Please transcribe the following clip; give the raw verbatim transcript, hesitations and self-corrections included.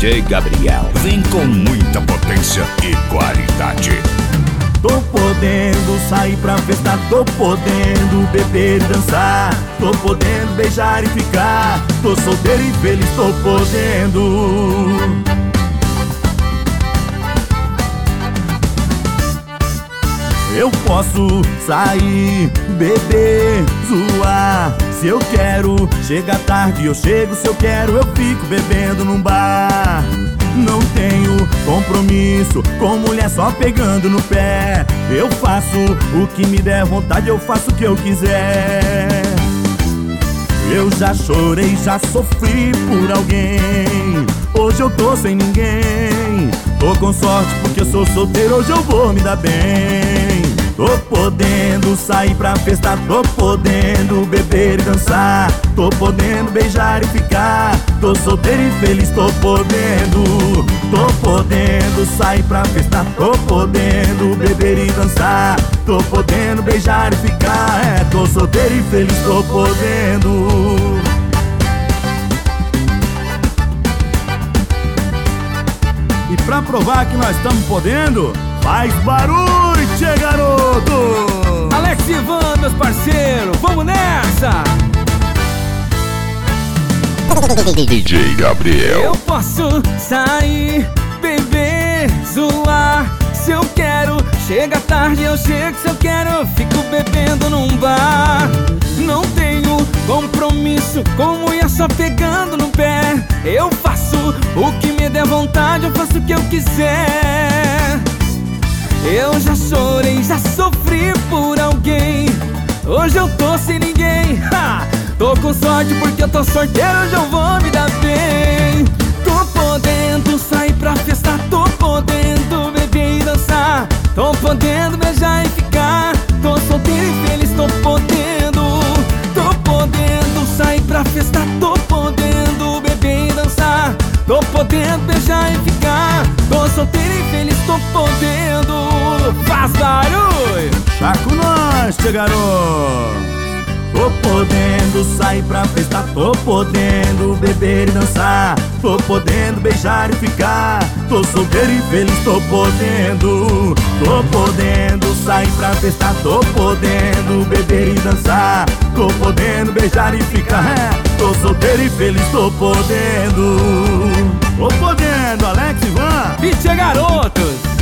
J Gabriel vem com muita potência e qualidade. Tô podendo sair pra festa, tô podendo beber e dançar, tô podendo beijar e ficar, tô solteiro e feliz, tô podendo. Eu posso sair, beber, zoar. Se eu quero, chega tarde, eu chego. Se eu quero, eu fico bebendo num bar. Não tenho compromisso com mulher só pegando no pé. Eu faço o que me der vontade, eu faço o que eu quiser. Eu já chorei, já sofri por alguém. Hoje eu tô sem ninguém. Tô com sorte porque eu sou solteiro, hoje eu vou me dar bem. Tô podendo sair pra festa, tô podendo beber e dançar, tô podendo beijar e ficar, tô solteiro e feliz, tô podendo. Tô podendo sair pra festa, tô podendo beber e dançar, tô podendo beijar e ficar, é, tô solteiro e feliz, tô podendo. E pra provar que nós estamos podendo, faz barulho, tchê, garoto! Alex e Ivan, meus parceiros, vamos nessa! D J Gabriel. Eu posso sair, beber, zoar. Se eu quero, chega tarde, eu chego. Se eu quero, eu fico bebendo num bar. Não tenho compromisso com mulher só pegando no pé. Eu faço o que me der vontade, eu faço o que eu quiser. Eu já chorei, já sofri por alguém. Hoje eu tô sem ninguém, ha! Tô com sorte porque eu tô solteiro, hoje eu vou me dar bem. Tô podendo sair pra festa, tô podendo beber e dançar, tô podendo beijar e ficar, tô solteiro e feliz, tô podendo. Tô podendo sair pra festa, tô podendo beber e dançar, tô podendo beijar e ficar, tô solteiro e feliz, tô podendo. Faz barulho! Chaco nós, tchê, garoto! Tô podendo sair pra festa, tô podendo beber e dançar, tô podendo beijar e ficar, tô solteiro e feliz, tô podendo. Tô podendo sair pra festa, tô podendo beber e dançar, tô podendo beijar e ficar, é, tô solteiro e feliz, tô podendo. Tô podendo, Alex e Ivan. D J Garotos.